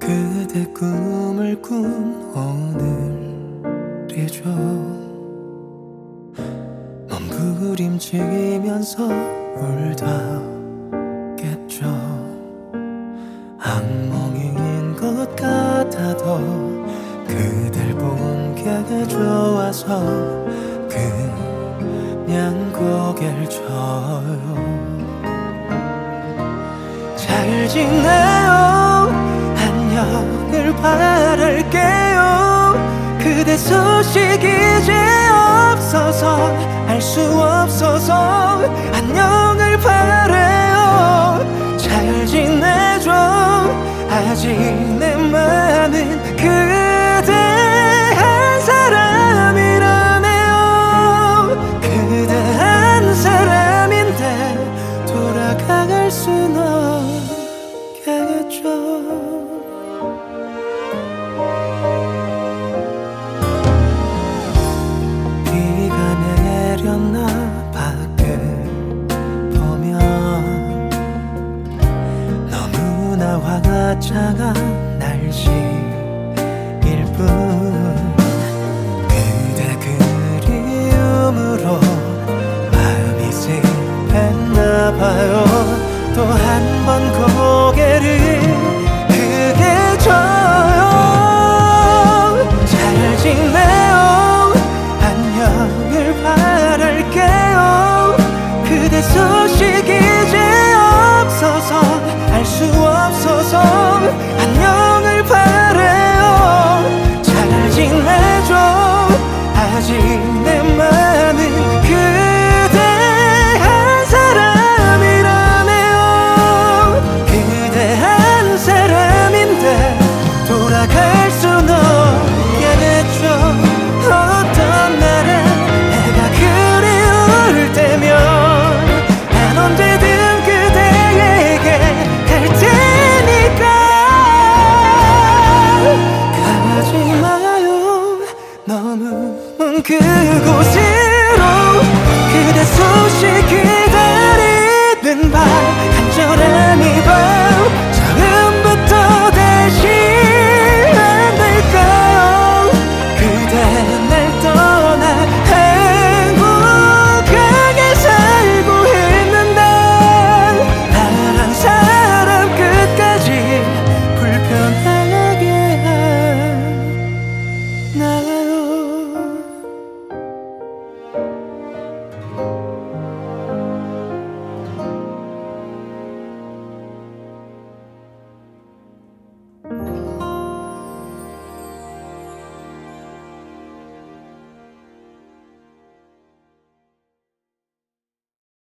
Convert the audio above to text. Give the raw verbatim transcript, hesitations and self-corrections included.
그대 꿈을 꾼 오늘이죠. 몸부림치면서 울다겠죠. 악몽인 것 같아도 그댈 본 게 좋아서 그냥 고개를 져요. 잘 지내요, 안녕을 바랄게요. 그대 소식이 이제 없어서 알 수 없어서 안녕을 바래요. 잘 지내죠, 아직 내 맘은 그대 한 사람이라네요. 그대 한 사람인데 돌아갈 순 없겠죠. 비가 내렸나 밖을 보면 너무나 화창한 날씨